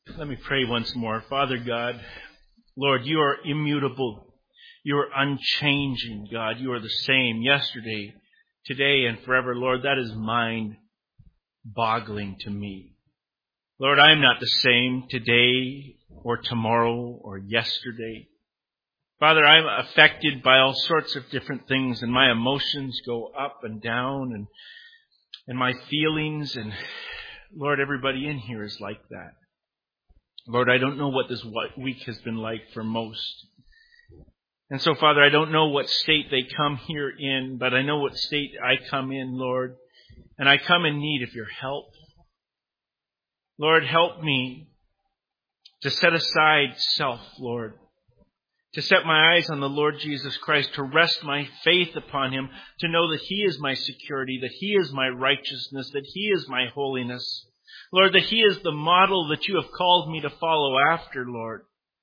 Let me pray once more. Father God, Lord, you are immutable. You are unchanging, God. You are the same yesterday, today, and forever. Lord, that is mind-boggling to me. Lord, I am not the same today or tomorrow or yesterday. Father, I'm affected by all sorts of different things, and my emotions go up and down, and my feelings, and Lord, everybody in here is like that. Lord, I don't know what this week has been like for most. And so, Father, I don't know what state they come here in, but I know what state I come in, Lord. And I come in need of your help. Lord, help me to set aside self, Lord. To set my eyes on the Lord Jesus Christ, to rest my faith upon him, to know that he is my security, that he is my righteousness, that he is my holiness. Lord, that he is the model that you have called me to follow after, Lord.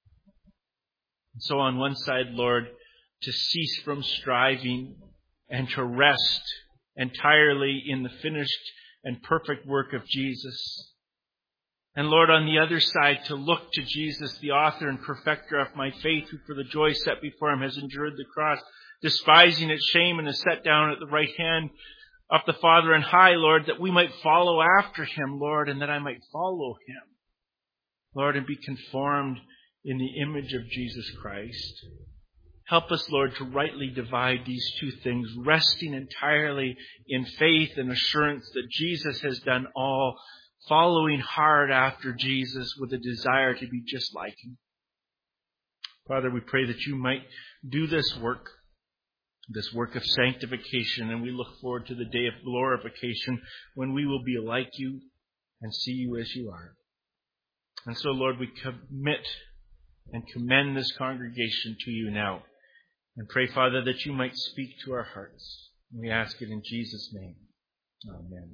And so on one side, Lord, to cease from striving and to rest entirely in the finished and perfect work of Jesus. And Lord, on the other side, to look to Jesus, the author and perfecter of my faith, who for the joy set before him has endured the cross, despising its shame, and is set down at the right hand of the Father and high, Lord, that we might follow after him, Lord, and that I might follow him, Lord, and be conformed in the image of Jesus Christ. Help us, Lord, to rightly divide these two things, resting entirely in faith and assurance that Jesus has done all, following hard after Jesus with a desire to be just like him. Father, we pray that you might do this work of sanctification, and we look forward to the day of glorification when we will be like you and see you as you are. And so, Lord, we commit and commend this congregation to you now, and pray, Father, that you might speak to our hearts. We ask it in Jesus' name. Amen.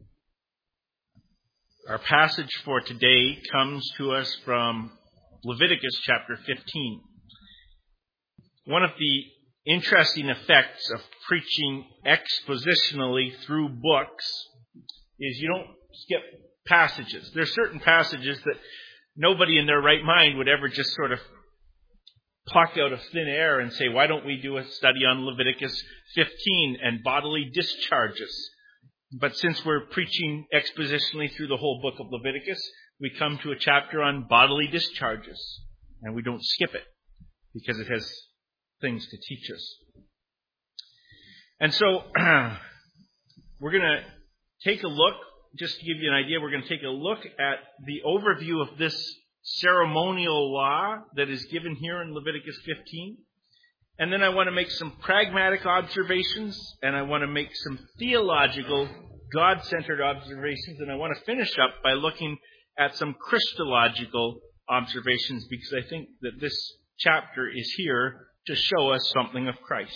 Our passage for today comes to us from Leviticus chapter 15. One of the interesting effects of preaching expositionally through books is you don't skip passages. There are certain passages that nobody in their right mind would ever just sort of pluck out of thin air and say, why don't we do a study on Leviticus 15 and bodily discharges? But since we're preaching expositionally through the whole book of Leviticus, we come to a chapter on bodily discharges, and we don't skip it because it has things to teach us. And so we're going to take a look, just to give you an idea, we're going to take a look at the overview of this ceremonial law that is given here in Leviticus 15. And then I want to make some pragmatic observations, and I want to make some theological, God-centered observations, and I want to finish up by looking at some Christological observations, because I think that this chapter is here to show us something of Christ.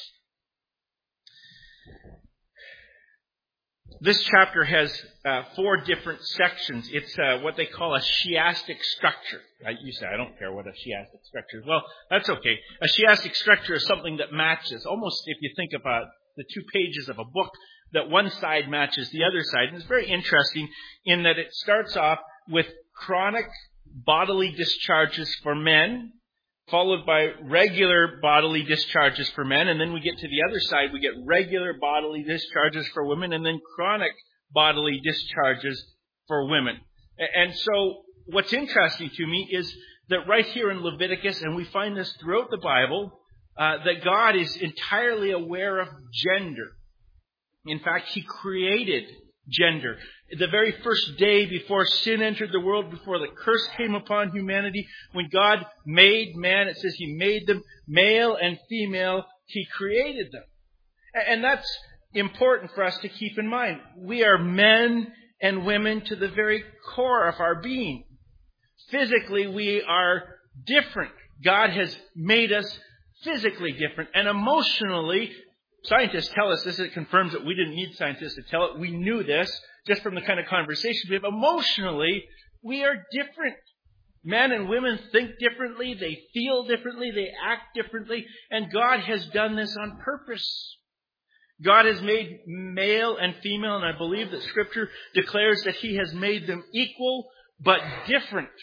This chapter has 4 different sections. It's what they call a chiastic structure. You say, I don't care what a chiastic structure is. Well, that's okay. A chiastic structure is something that matches. Almost if you think about the 2 pages of a book, that one side matches the other side. And it's very interesting in that it starts off with chronic bodily discharges for men, followed by regular bodily discharges for men, and then we get to the other side, we get regular bodily discharges for women, and then chronic bodily discharges for women. And so what's interesting to me is that right here in Leviticus, and we find this throughout the Bible, that God is entirely aware of gender. In fact, he created gender. The very first day before sin entered the world, before the curse came upon humanity, when God made man, it says he made them male and female, he created them. And that's important for us to keep in mind. We are men and women to the very core of our being. Physically, we are different. God has made us physically different. And emotionally, scientists tell us this. It confirms that we didn't need scientists to tell it. We knew this just from the kind of conversation we have. Emotionally, we are different. Men and women think differently. They feel differently. They act differently. And God has done this on purpose. God has made male and female, and I believe that Scripture declares that he has made them equal but different.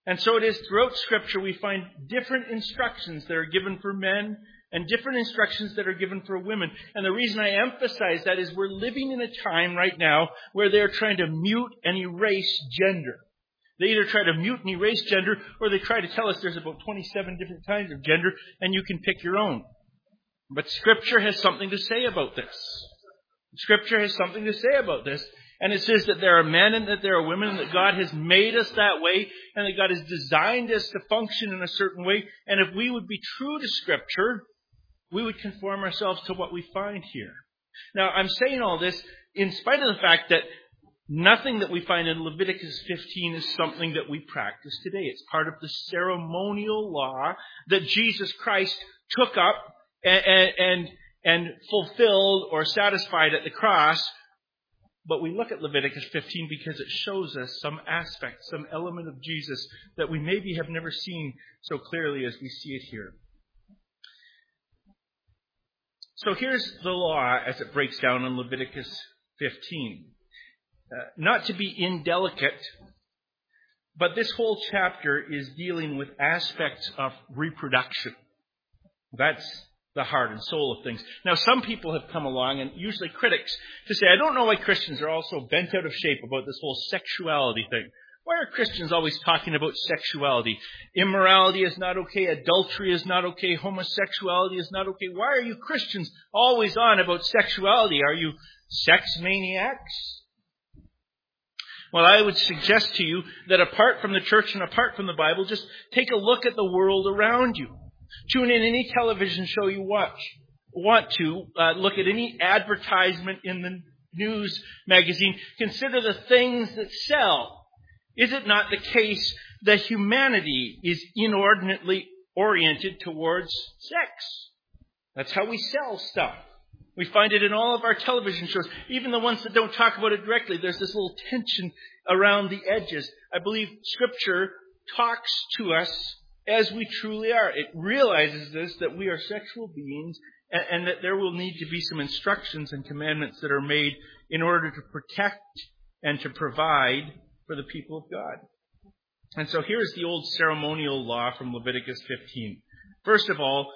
And so it is throughout Scripture we find different instructions that are given for men and different instructions that are given for women. And the reason I emphasize that is we're living in a time right now where they're trying to mute and erase gender. They either try to mute and erase gender, or they try to tell us there's about 27 different kinds of gender, and you can pick your own. But Scripture has something to say about this. Scripture has something to say about this. And it says that there are men and that there are women, and that God has made us that way, and that God has designed us to function in a certain way. And if we would be true to Scripture, we would conform ourselves to what we find here. Now, I'm saying all this in spite of the fact that nothing that we find in Leviticus 15 is something that we practice today. It's part of the ceremonial law that Jesus Christ took up and fulfilled or satisfied at the cross. But we look at Leviticus 15 because it shows us some aspect, some element of Jesus that we maybe have never seen so clearly as we see it here. So here's the law as it breaks down in Leviticus 15. Not to be indelicate, but this whole chapter is dealing with aspects of reproduction. That's the heart and soul of things. Now, some people have come along, and usually critics, to say, I don't know why Christians are all so bent out of shape about this whole sexuality thing. Why are Christians always talking about sexuality? Immorality is not okay. Adultery is not okay. Homosexuality is not okay. Why are you Christians always on about sexuality? Are you sex maniacs? Well, I would suggest to you that apart from the church and apart from the Bible, just take a look at the world around you. Tune in any television show you want to. Look at any advertisement in the news magazine. Consider the things that sell. Is it not the case that humanity is inordinately oriented towards sex? That's how we sell stuff. We find it in all of our television shows, even the ones that don't talk about it directly. There's this little tension around the edges. I believe Scripture talks to us as we truly are. It realizes this, that we are sexual beings, and that there will need to be some instructions and commandments that are made in order to protect and to provide for the people of God. And so here's the old ceremonial law from Leviticus 15. First of all,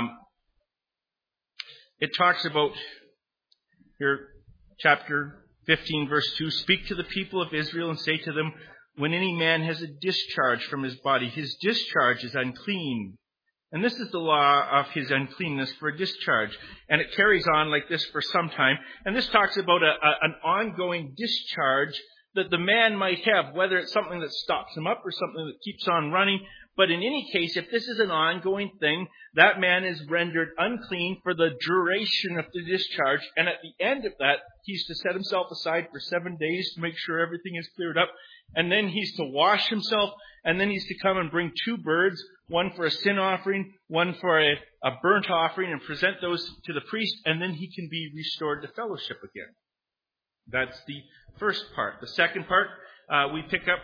it talks about, here, chapter 15, verse 2, speak to the people of Israel and say to them, when any man has a discharge from his body, his discharge is unclean. And this is the law of his uncleanness for a discharge. And it carries on like this for some time. And this talks about an ongoing discharge that the man might have, whether it's something that stops him up or something that keeps on running. But in any case, if this is an ongoing thing, that man is rendered unclean for the duration of the discharge. And at the end of that, he's to set himself aside for 7 days to make sure everything is cleared up. And then he's to wash himself. And then he's to come and bring 2 birds, one for a sin offering, one for a burnt offering, and present those to the priest. And then he can be restored to fellowship again. That's the first part. The second part, we pick up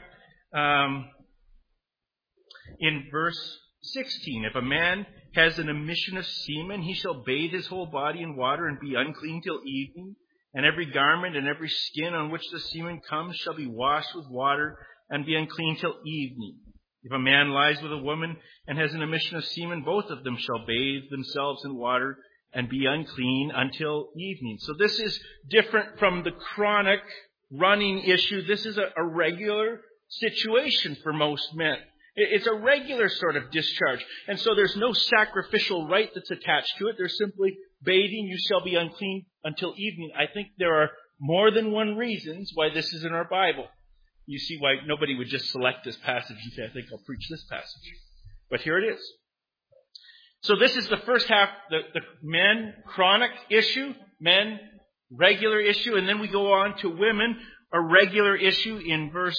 in verse 16. If a man has an emission of semen, he shall bathe his whole body in water and be unclean till evening. And every garment and every skin on which the semen comes shall be washed with water and be unclean till evening. If a man lies with a woman and has an emission of semen, both of them shall bathe themselves in water and be unclean until evening. So this is different from the chronic running issue. This is a regular situation for most men. It's a regular sort of discharge. And so there's no sacrificial rite that's attached to it. There's simply bathing, you shall be unclean until evening. I think there are more than one reasons why this is in our Bible. You see why nobody would just select this passage and say, I think I'll preach this passage. But here it is. So this is the first half, the men chronic issue, men regular issue, and then we go on to women, a regular issue in verse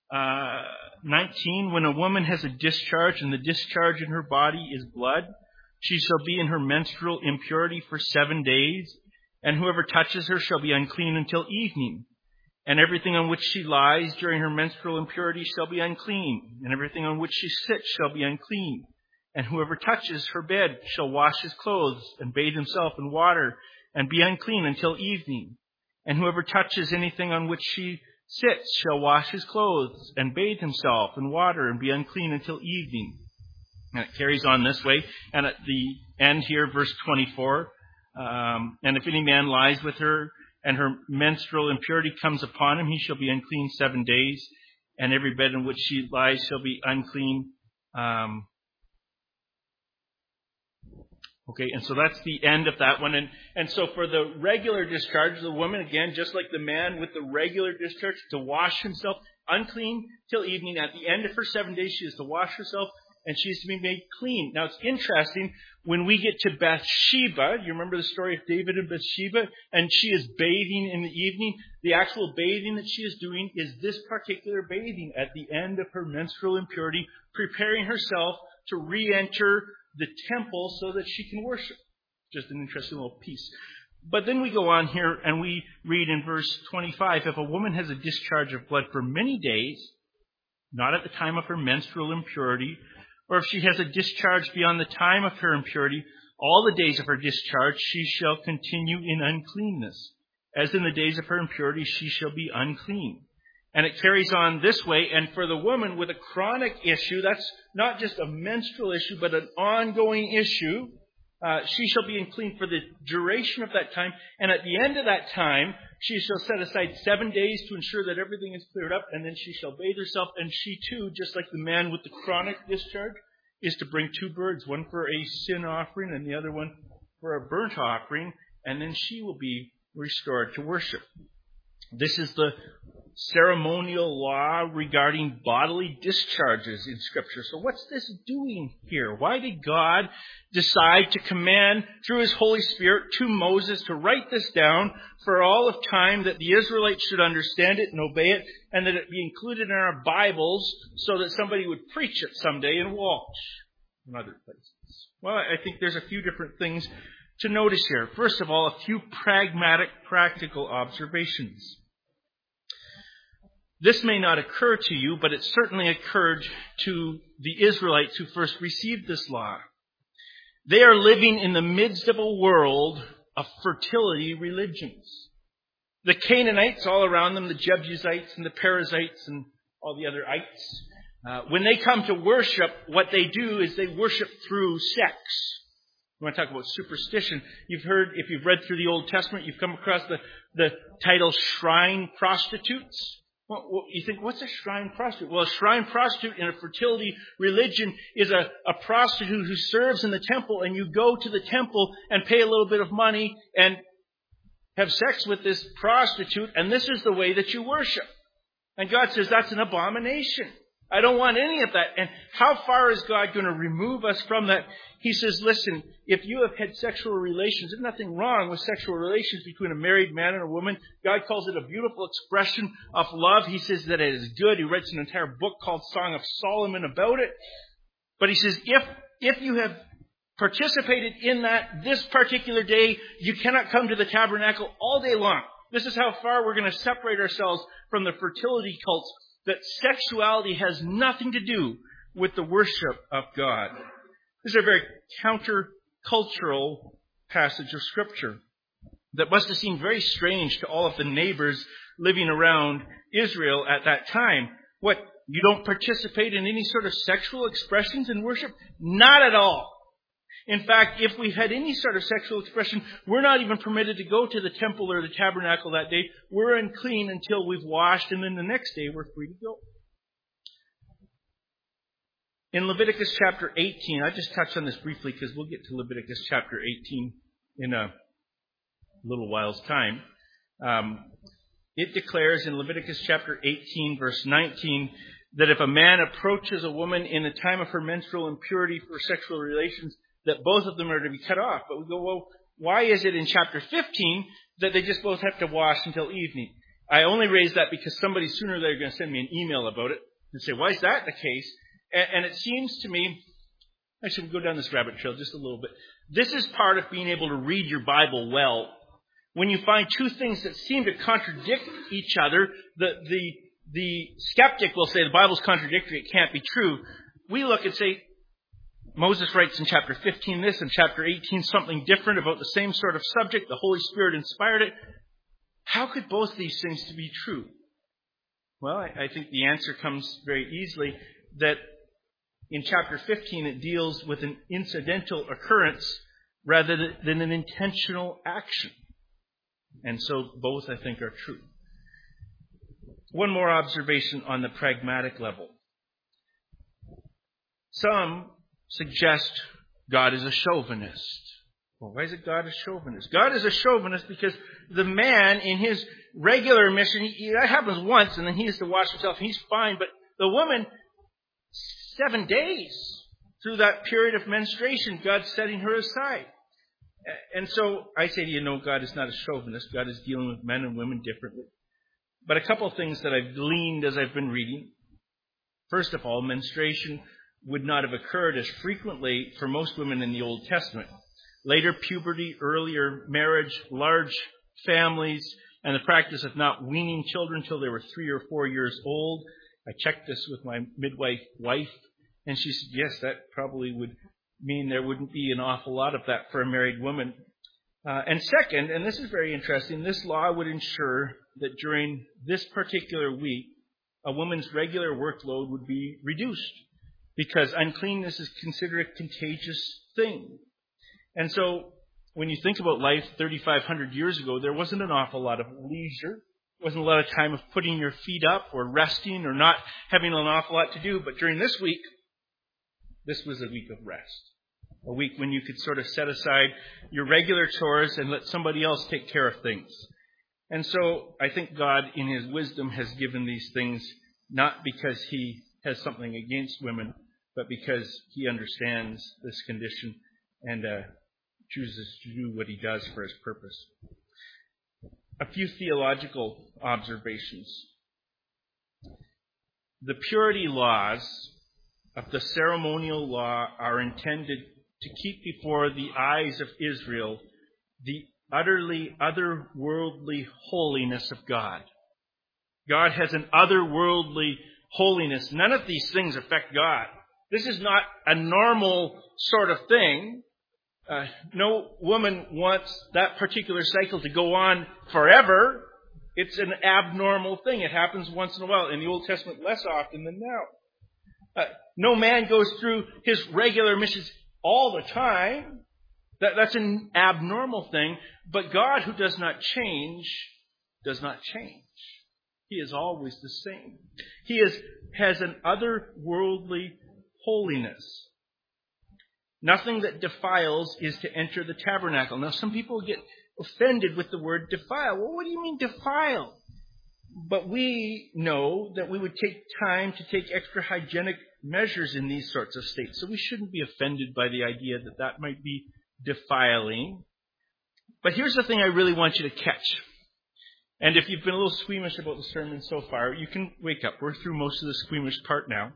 19. When a woman has a discharge, and the discharge in her body is blood, she shall be in her menstrual impurity for 7 days, and whoever touches her shall be unclean until evening. And everything on which she lies during her menstrual impurity shall be unclean, and everything on which she sits shall be unclean. And whoever touches her bed shall wash his clothes and bathe himself in water and be unclean until evening. And whoever touches anything on which she sits shall wash his clothes and bathe himself in water and be unclean until evening. And it carries on this way. And at the end here, verse 24, and if any man lies with her and her menstrual impurity comes upon him, he shall be unclean 7 days, and every bed in which she lies shall be unclean. Okay, and so that's the end of that one. And so for the regular discharge, the woman, again, just like the man with the regular discharge, to wash himself unclean till evening. At the end of her 7 days, she is to wash herself, and she is to be made clean. Now, it's interesting, when we get to Bathsheba, you remember the story of David and Bathsheba, and she is bathing in the evening. The actual bathing that she is doing is this particular bathing at the end of her menstrual impurity, preparing herself to re-enter the temple so that she can worship. Just an interesting little piece. But then we go on here and we read in verse 25, if a woman has a discharge of blood for many days, not at the time of her menstrual impurity, or if she has a discharge beyond the time of her impurity, all the days of her discharge she shall continue in uncleanness. As in the days of her impurity she shall be unclean. And it carries on this way, and for the woman with a chronic issue, that's not just a menstrual issue, but an ongoing issue, she shall be unclean for the duration of that time. And at the end of that time, she shall set aside 7 days to ensure that everything is cleared up, and then she shall bathe herself. And she too, just like the man with the chronic discharge, is to bring 2 birds, one for a sin offering and the other one for a burnt offering, and then she will be restored to worship. This is the ceremonial law regarding bodily discharges in Scripture. So what's this doing here? Why did God decide to command through His Holy Spirit to Moses to write this down for all of time, that the Israelites should understand it and obey it, and that it be included in our Bibles so that somebody would preach it someday in Walsh and other places? Well, I think there's a few different things to notice here. First of all, a few pragmatic, practical observations. This may not occur to you, but it certainly occurred to the Israelites who first received this law. They are living in the midst of a world of fertility religions. The Canaanites all around them, the Jebusites and the Perizzites and all the other ites, when they come to worship, what they do is they worship through sex. We want to talk about superstition. You've heard, if you've read through the Old Testament, you've come across the title shrine prostitutes. Well, you think, what's a shrine prostitute? Well, a shrine prostitute in a fertility religion is a prostitute who serves in the temple, and you go to the temple and pay a little bit of money and have sex with this prostitute, and this is the way that you worship. And God says that's an abomination. I don't want any of that. And how far is God going to remove us from that? He says, listen, if you have had sexual relations, there's nothing wrong with sexual relations between a married man and a woman. God calls it a beautiful expression of love. He says that it is good. He writes an entire book called Song of Solomon about it. But he says, if you have participated in that this particular day, you cannot come to the tabernacle all day long. This is how far we're going to separate ourselves from the fertility cults, that sexuality has nothing to do with the worship of God. This is a very counter-cultural passage of Scripture that must have seemed very strange to all of the neighbors living around Israel at that time. What, you don't participate in any sort of sexual expressions in worship? Not at all. In fact, if we've had any sort of sexual expression, we're not even permitted to go to the temple or the tabernacle that day. We're unclean until we've washed, and then the next day we're free to go. In Leviticus chapter 18, I just touched on this briefly because we'll get to Leviticus chapter 18 in a little while's time. It declares in Leviticus chapter 18, verse 19, that if a man approaches a woman in the time of her menstrual impurity for sexual relations, that both of them are to be cut off. But we go, well, why is it in chapter 15 that they just both have to wash until evening? I only raise that because somebody sooner or later is going to send me an email about it and say, why is that the case? And it seems to me, I should go down this rabbit trail just a little bit. This is part of being able to read your Bible well. When you find two things that seem to contradict each other, the skeptic will say the Bible's contradictory, it can't be true. We look and say, Moses writes in chapter 15 this, and chapter 18 something different about the same sort of subject. The Holy Spirit inspired it. How could both these things be true? Well, I think the answer comes very easily that in chapter 15 it deals with an incidental occurrence rather than an intentional action. And so both, I think, are true. One more observation on the pragmatic level. Some suggest God is a chauvinist. Well, why is it God is chauvinist? God is a chauvinist because the man in his regular mission, that happens once and then he has to wash himself and he's fine. But the woman, 7 days through that period of menstruation, God's setting her aside. And so I say to you, no, God is not a chauvinist. God is dealing with men and women differently. But a couple of things that I've gleaned as I've been reading. First of all, menstruation would not have occurred as frequently for most women in the Old Testament. Later puberty, earlier marriage, large families, and the practice of not weaning children until they were 3 or 4 years old. I checked this with my midwife wife, and she said, yes, that probably would mean there wouldn't be an awful lot of that for a married woman. And second, and this is very interesting, this law would ensure that during this particular week, a woman's regular workload would be reduced because uncleanness is considered a contagious thing. And so when you think about life 3,500 years ago, there wasn't an awful lot of leisure. There wasn't a lot of time of putting your feet up or resting or not having an awful lot to do. But during this week, this was a week of rest. A week when you could sort of set aside your regular chores and let somebody else take care of things. And so I think God, in His wisdom, has given these things not because He has something against women, but because He understands this condition and chooses to do what He does for His purpose. A few theological observations. The purity laws of the ceremonial law are intended to keep before the eyes of Israel the utterly otherworldly holiness of God. God has an otherworldly holiness. None of these things affect God. This is not a normal sort of thing. No woman wants that particular cycle to go on forever. It's an abnormal thing. It happens once in a while. In the Old Testament, less often than now. No man goes through his regular missions all the time. That's an abnormal thing. But God, who does not change, does not change. He is always the same. He has an otherworldly holiness. Nothing that defiles is to enter the tabernacle. Now, some people get offended with the word defile. Well, what do you mean defile? But we know that we would take time to take extra hygienic measures in these sorts of states. So we shouldn't be offended by the idea that that might be defiling. But here's the thing I really want you to catch. And if you've been a little squeamish about the sermon so far, you can wake up. We're through most of the squeamish part now.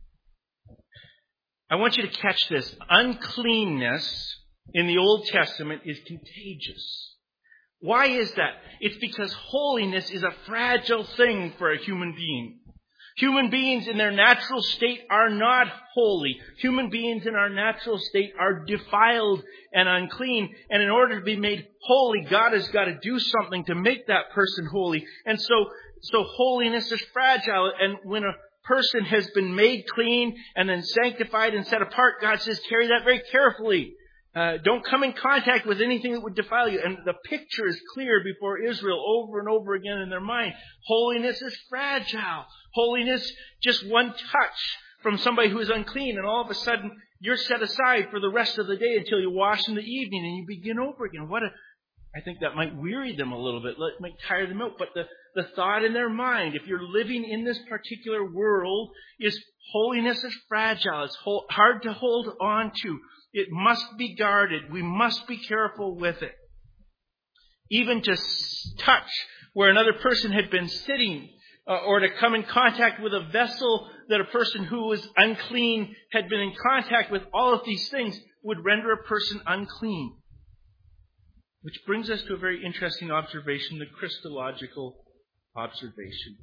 I want you to catch this. Uncleanness in the Old Testament is contagious. Why is that? It's because holiness is a fragile thing for a human being. Human beings in their natural state are not holy. Human beings in our natural state are defiled and unclean. And in order to be made holy, God has got to do something to make that person holy. And so holiness is fragile. And when a person has been made clean and then sanctified and set apart, God says, carry that very carefully. Don't come in contact with anything that would defile you. And the picture is clear before Israel over and over again in their mind. Holiness is fragile. Holiness, just one touch from somebody who is unclean, and all of a sudden you're set aside for the rest of the day until you wash in the evening and you begin over again. I think that might weary them a little bit, might tire them out. But the thought in their mind, if you're living in this particular world, is holiness is fragile. It's hard to hold on to. It must be guarded. We must be careful with it. Even to touch where another person had been sitting, or to come in contact with a vessel that a person who was unclean had been in contact with, all of these things would render a person unclean. Which brings us to a very interesting observation, the Christological observation.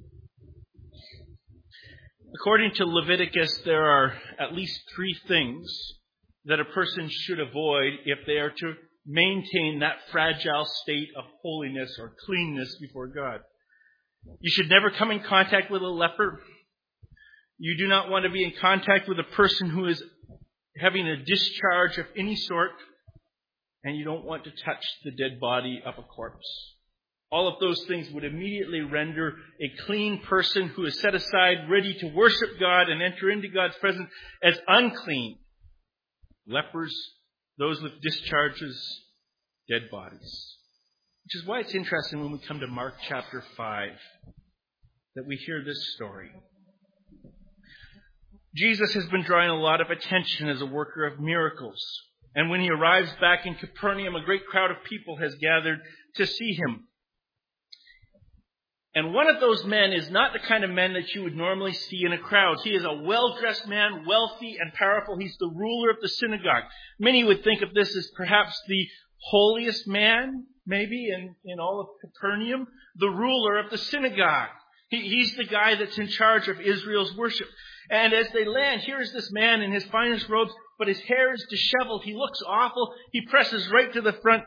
According to Leviticus, there are at least 3 things that a person should avoid if they are to maintain that fragile state of holiness or cleanness before God. You should never come in contact with a leper. You do not want to be in contact with a person who is having a discharge of any sort. And you don't want to touch the dead body of a corpse. All of those things would immediately render a clean person who is set aside, ready to worship God and enter into God's presence, as unclean. Lepers, those with discharges, dead bodies. Which is why it's interesting when we come to Mark chapter 5 that we hear this story. Jesus has been drawing a lot of attention as a worker of miracles. And when he arrives back in Capernaum, a great crowd of people has gathered to see him. And one of those men is not the kind of men that you would normally see in a crowd. He is a well-dressed man, wealthy and powerful. He's the ruler of the synagogue. Many would think of this as perhaps the holiest man, maybe, in all of Capernaum. The ruler of the synagogue. He's the guy that's in charge of Israel's worship. And as they land, here is this man in his finest robes, but his hair is disheveled. He looks awful. He presses right to the front.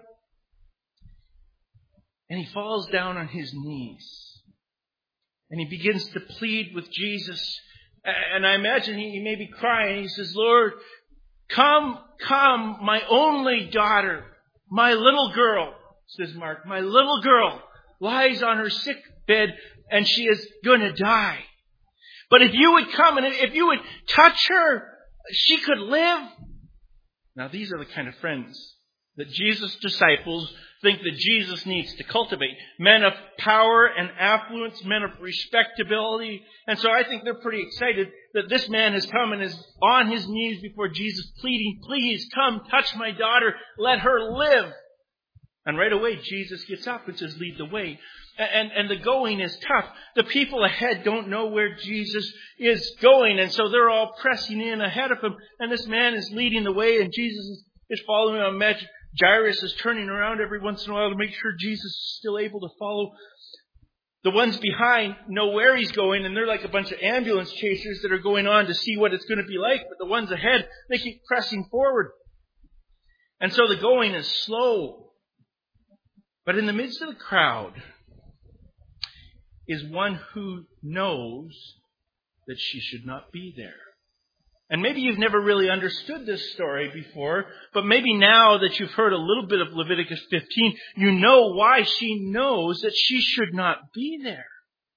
And he falls down on his knees. And he begins to plead with Jesus. And I imagine he may be crying. He says, Lord, come, my only daughter, my little girl, says Mark, my little girl lies on her sick bed and she is going to die. But if you would come and if you would touch her, she could live. Now these are the kind of friends that Jesus' disciples think that Jesus needs to cultivate. Men of power and affluence, men of respectability. And so I think they're pretty excited that this man has come and is on his knees before Jesus pleading, please come touch my daughter, let her live. And right away Jesus gets up and says, lead the way. And the going is tough. The people ahead don't know where Jesus is going. And so they're all pressing in ahead of him. And this man is leading the way and Jesus is following him. Imagine Jairus is turning around every once in a while to make sure Jesus is still able to follow. The ones behind know where he's going, and they're like a bunch of ambulance chasers that are going on to see what it's going to be like. But the ones ahead, they keep pressing forward. And so the going is slow. But in the midst of the crowd is one who knows that she should not be there. And maybe you've never really understood this story before, but maybe now that you've heard a little bit of Leviticus 15, you know why she knows that she should not be there.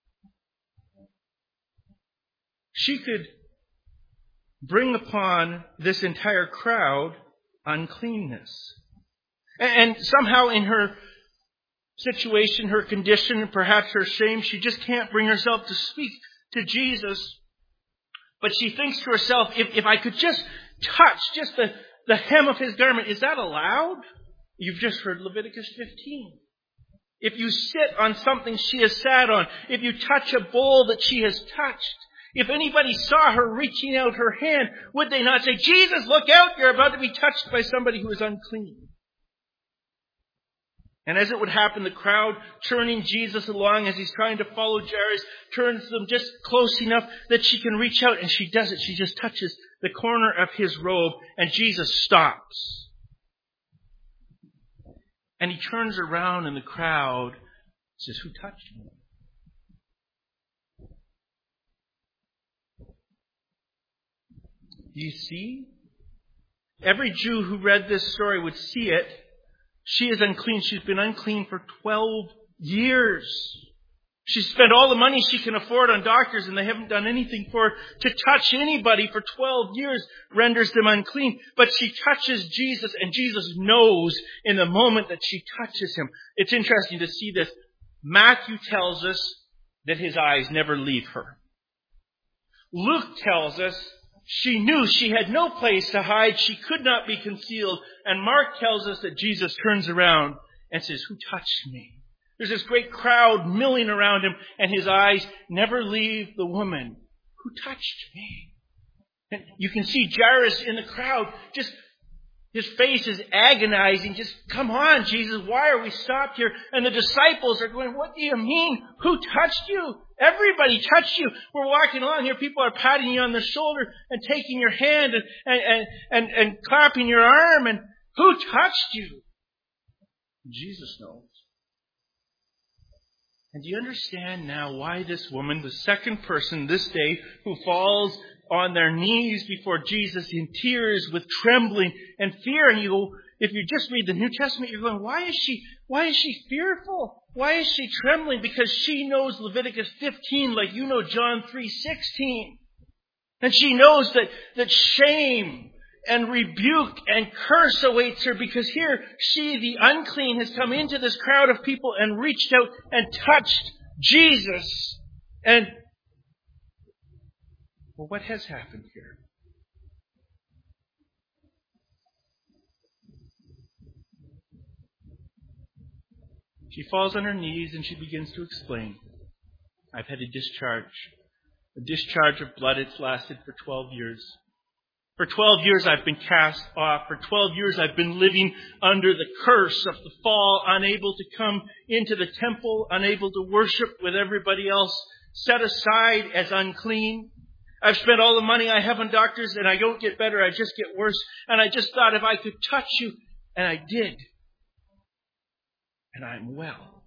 She could bring upon this entire crowd uncleanness. And somehow in her situation, her condition, and perhaps her shame, she just can't bring herself to speak to Jesus. But she thinks to herself, if I could just touch just the hem of his garment, is that allowed? You've just heard Leviticus 15. If you sit on something she has sat on, if you touch a bowl that she has touched, if anybody saw her reaching out her hand, would they not say, Jesus, look out, you're about to be touched by somebody who is unclean? And as it would happen, the crowd turning Jesus along as he's trying to follow Jairus, turns them just close enough that she can reach out. And she does it. She just touches the corner of his robe and Jesus stops. And he turns around in the crowd and says, who touched me? Do you see? Every Jew who read this story would see it. She is unclean. She's been unclean for 12 years. She's spent all the money she can afford on doctors and they haven't done anything for her. To touch anybody for 12 years renders them unclean. But she touches Jesus and Jesus knows in the moment that she touches him. It's interesting to see this. Matthew tells us that his eyes never leave her. Luke tells us she knew she had no place to hide. She could not be concealed. And Mark tells us that Jesus turns around and says, who touched me? There's this great crowd milling around him, and his eyes never leave the woman. Who touched me? And you can see Jairus in the crowd, just his face is agonizing. Just, come on, Jesus, why are we stopped here? And the disciples are going, what do you mean? Who touched you? Everybody touched you. We're walking along here. People are patting you on the shoulder and taking your hand and clapping your arm. And who touched you? Jesus knows. And do you understand now why this woman, the second person this day who falls on their knees before Jesus in tears with trembling and fear, and you go, if you just read the New Testament, you're going, why is she fearful? Why is she trembling? Because she knows Leviticus 15 like you know John 3:16. And she knows that shame and rebuke and curse awaits her, because here she, the unclean, has come into this crowd of people and reached out and touched Jesus. And, well, what has happened here? She falls on her knees and she begins to explain. I've had a discharge of blood. It's lasted for 12 years. For 12 years I've been cast off. For 12 years I've been living under the curse of the fall, unable to come into the temple, unable to worship with everybody else, set aside as unclean. I've spent all the money I have on doctors and I don't get better, I just get worse. And I just thought if I could touch you, and I did. And I'm well.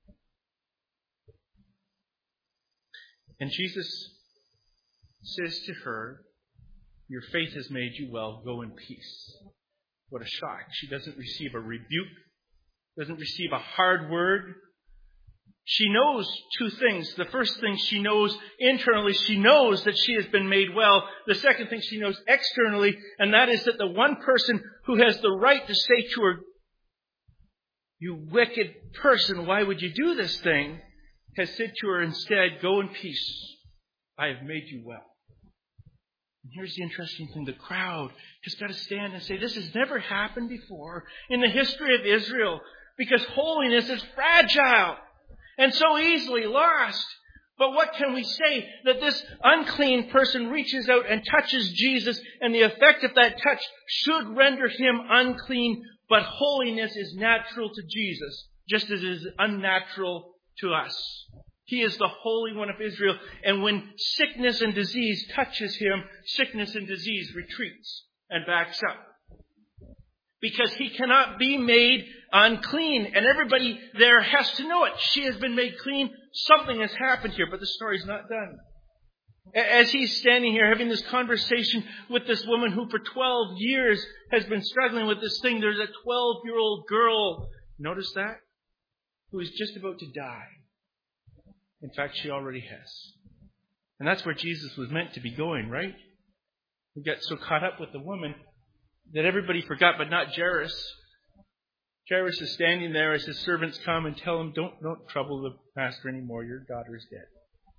And Jesus says to her, your faith has made you well. Go in peace. What a shock. She doesn't receive a rebuke, doesn't receive a hard word. She knows two things. The first thing she knows internally, she knows that she has been made well. The second thing she knows externally, and that is that the one person who has the right to say to her, you wicked person, why would you do this thing? Has said to her instead, go in peace. I have made you well. And here's the interesting thing. The crowd has got to stand and say, this has never happened before in the history of Israel, because holiness is fragile and so easily lost. But what can we say? That this unclean person reaches out and touches Jesus, and the effect of that touch should render him unclean, but holiness is natural to Jesus, just as it is unnatural to us. He is the Holy One of Israel. And when sickness and disease touches him, sickness and disease retreats and backs up. Because he cannot be made unclean. And everybody there has to know it. She has been made clean. Something has happened here, but the story's not done. As he's standing here having this conversation with this woman who for 12 years has been struggling with this thing, there's a 12-year-old girl, notice that, who is just about to die. In fact, she already has. And that's where Jesus was meant to be going, right? We got so caught up with the woman that everybody forgot, but not Jairus. Jairus is standing there as his servants come and tell him, don't trouble the master anymore. Your daughter is dead.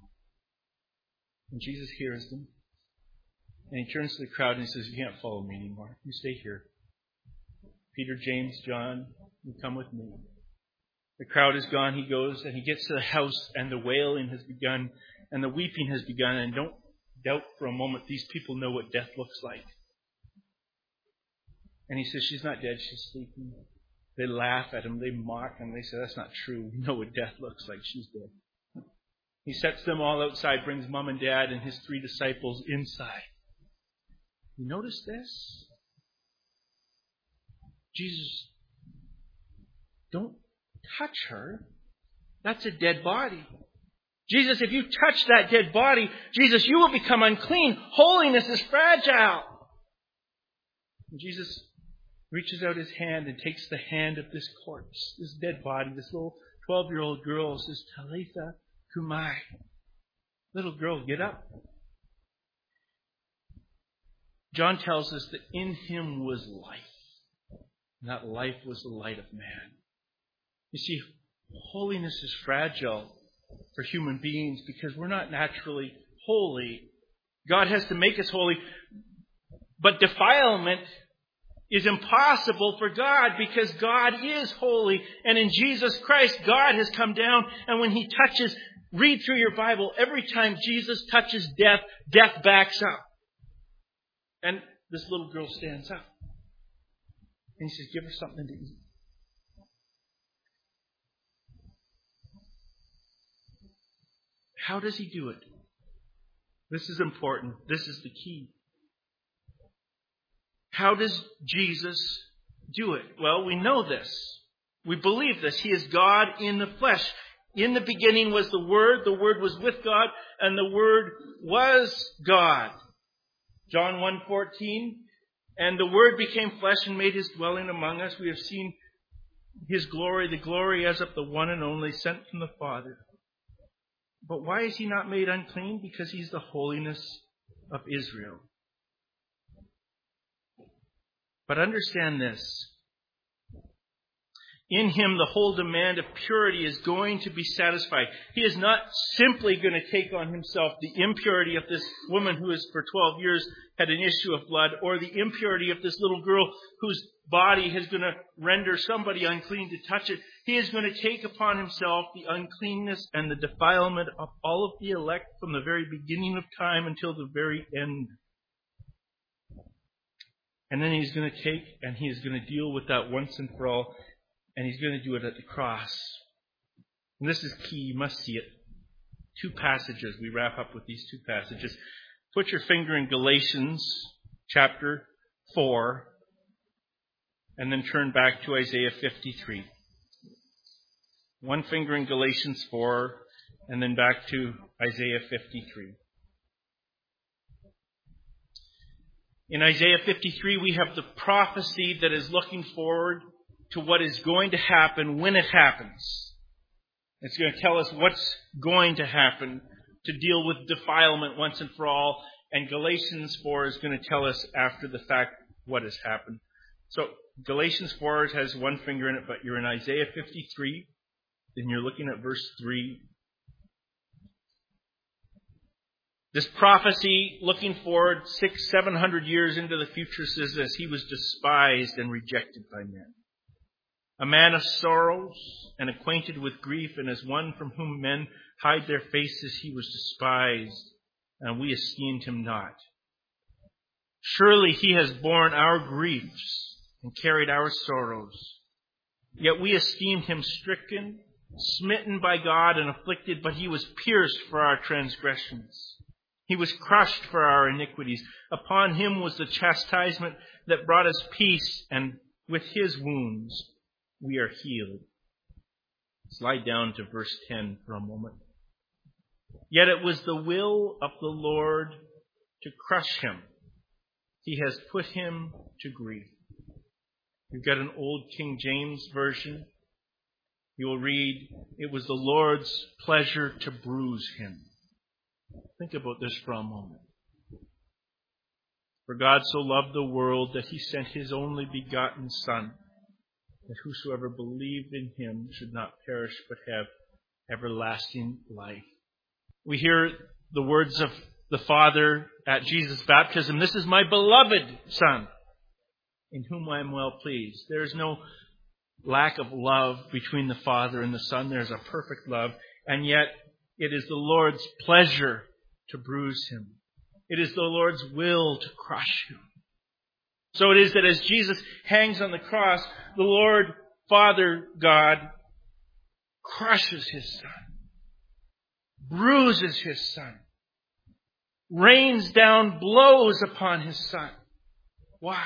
And Jesus hears them. And he turns to the crowd and he says, you can't follow me anymore. You stay here. Peter, James, John, you come with me. The crowd is gone. He goes and he gets to the house, and the wailing has begun and the weeping has begun. And don't doubt for a moment, these people know what death looks like. And he says, she's not dead, she's sleeping. They laugh at him, they mock him, they say, that's not true. We know what death looks like, she's dead. He sets them all outside, brings mom and dad and his 3 disciples inside. You notice this? Jesus, don't touch her. That's a dead body. Jesus, if you touch that dead body, Jesus, you will become unclean. Holiness is fragile. And Jesus reaches out his hand and takes the hand of this corpse, this dead body, this little 12-year-old girl, says, Talitha Kumai. Little girl, get up. John tells us that in him was life, and that life was the light of man. You see, holiness is fragile for human beings because we're not naturally holy. God has to make us holy, but defilement is impossible for God because God is holy. And in Jesus Christ, God has come down, and when he touches, read through your Bible, every time Jesus touches death, death backs up. And this little girl stands up. And he says, give her something to eat. How does he do it? This is important. This is the key. How does Jesus do it? Well, we know this. We believe this. He is God in the flesh. In the beginning was the Word was with God, and the Word was God. John 1:14, and the Word became flesh and made his dwelling among us. We have seen his glory, the glory as of the one and only sent from the Father. But why is he not made unclean? Because he's the holiness of Israel. But understand this. In him, the whole demand of purity is going to be satisfied. He is not simply going to take on himself the impurity of this woman who has for 12 years had an issue of blood, or the impurity of this little girl whose body is going to render somebody unclean to touch it. He is going to take upon himself the uncleanness and the defilement of all of the elect from the very beginning of time until the very end. And then he's going to take and he is going to deal with that once and for all. And he's going to do it at the cross. And this is key. You must see it. 2 passages. We wrap up with these 2 passages. Put your finger in Galatians chapter 4. And then turn back to Isaiah 53. 1 finger in Galatians 4. And then back to Isaiah 53. In Isaiah 53, we have the prophecy that is looking forward to what is going to happen when it happens. It's going to tell us what's going to happen to deal with defilement once and for all. And Galatians 4 is going to tell us after the fact what has happened. So Galatians 4 has 1 finger in it, but you're in Isaiah 53. Then you're looking at verse 3. This prophecy, looking forward 600-700 years into the future, says this: he was despised and rejected by men, a man of sorrows and acquainted with grief, and as one from whom men hide their faces, he was despised, and we esteemed him not. Surely he has borne our griefs and carried our sorrows. Yet we esteemed him stricken, smitten by God, and afflicted, but he was pierced for our transgressions. He was crushed for our iniquities. Upon him was the chastisement that brought us peace, and with his wounds we are healed. Slide down to verse 10 for a moment. Yet it was the will of the Lord to crush him. He has put him to grief. You've got an old King James version. You will read, it was the Lord's pleasure to bruise him. Think about this for a moment. For God so loved the world that he sent his only begotten Son, that whosoever believed in him should not perish but have everlasting life. We hear the words of the Father at Jesus' baptism: this is my beloved Son, in whom I am well pleased. There is no lack of love between the Father and the Son. There is a perfect love, and yet it is the Lord's pleasure to bruise him. It is the Lord's will to crush him. So it is that as Jesus hangs on the cross, the Lord, Father God, crushes his Son, bruises his Son, rains down blows upon his Son. Why?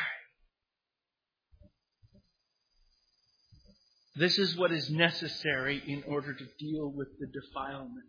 This is what is necessary in order to deal with the defilement.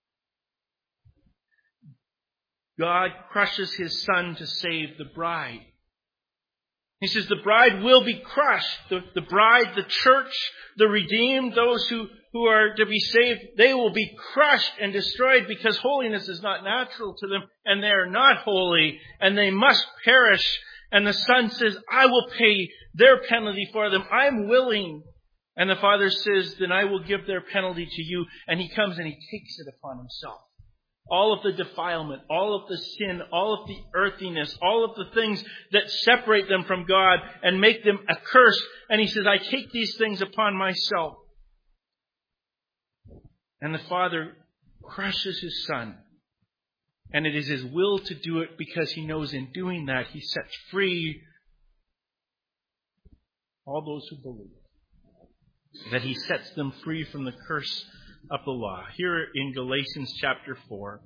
God crushes his Son to save the bride. He says the bride will be crushed. The bride, the church, the redeemed, those who are to be saved, they will be crushed and destroyed because holiness is not natural to them, and they are not holy, and they must perish. And the Son says, I will pay their penalty for them. I'm willing. And the Father says, then I will give their penalty to you. And he comes and he takes it upon himself. All of the defilement, all of the sin, all of the earthiness, all of the things that separate them from God and make them a curse. And he says, I take these things upon myself. And the Father crushes his Son. And it is his will to do it because he knows in doing that he sets free all those who believe. That he sets them free from the curse of the law. Here in Galatians chapter 4.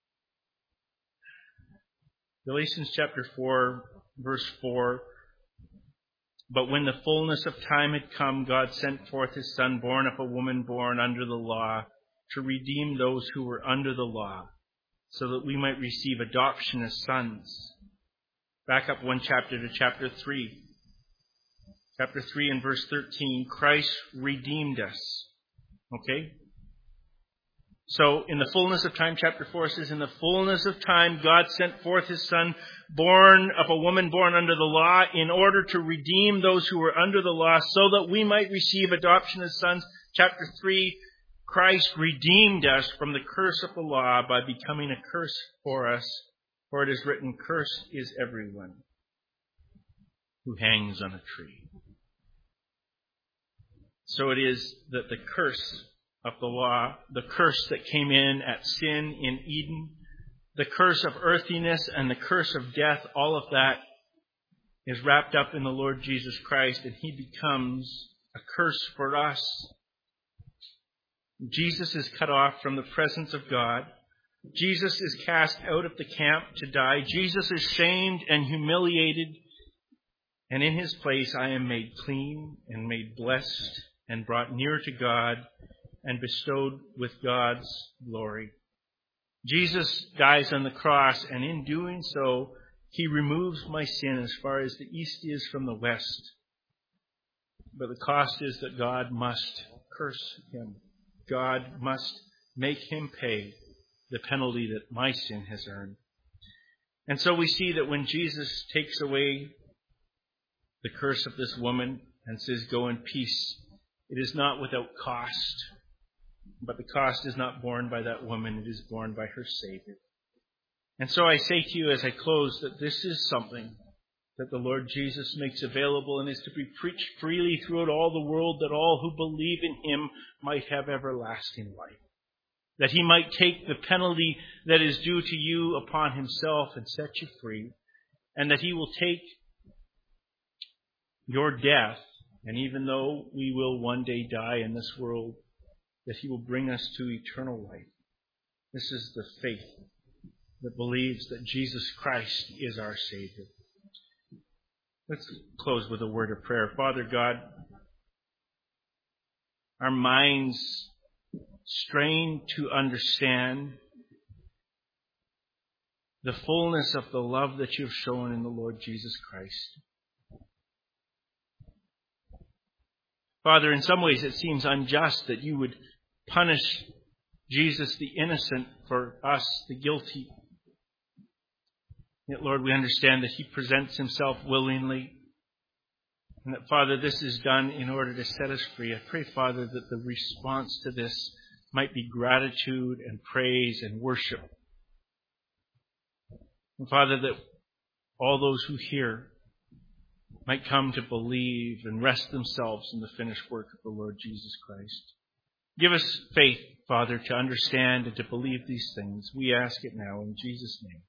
Galatians chapter 4, verse 4. But when the fullness of time had come, God sent forth his Son, born of a woman, born under the law, to redeem those who were under the law, so that we might receive adoption as sons. Back up one chapter to chapter 3. Chapter 3 and verse 13, Christ redeemed us. Okay? So, in the fullness of time, chapter 4 says, in the fullness of time, God sent forth His Son, born of a woman born under the law, in order to redeem those who were under the law, so that we might receive adoption as sons. Chapter 3, Christ redeemed us from the curse of the law by becoming a curse for us. For it is written, cursed is everyone who hangs on a tree. So it is that the curse of the law, the curse that came in at sin in Eden, the curse of earthiness and the curse of death, all of that is wrapped up in the Lord Jesus Christ, and He becomes a curse for us. Jesus is cut off from the presence of God. Jesus is cast out of the camp to die. Jesus is shamed and humiliated, and in His place I am made clean and made blessed and brought near to God and bestowed with God's glory. Jesus dies on the cross, and in doing so, He removes my sin as far as the east is from the west. But the cost is that God must curse Him. God must make Him pay the penalty that my sin has earned. And so we see that when Jesus takes away the curse of this woman and says, go in peace, it is not without cost, but the cost is not borne by that woman, it is borne by her Savior. And so I say to you as I close that this is something that the Lord Jesus makes available and is to be preached freely throughout all the world, that all who believe in Him might have everlasting life. That He might take the penalty that is due to you upon Himself and set you free. And that He will take your death, and even though we will one day die in this world, that He will bring us to eternal life. This is the faith that believes that Jesus Christ is our Savior. Let's close with a word of prayer. Father God, our minds strain to understand the fullness of the love that You've shown in the Lord Jesus Christ. Father, in some ways it seems unjust that You would punish Jesus the innocent for us, the guilty. Yet, Lord, we understand that He presents Himself willingly, and that, Father, this is done in order to set us free. I pray, Father, that the response to this might be gratitude and praise and worship. And, Father, that all those who hear might come to believe and rest themselves in the finished work of the Lord Jesus Christ. Give us faith, Father, to understand and to believe these things. We ask it now in Jesus' name.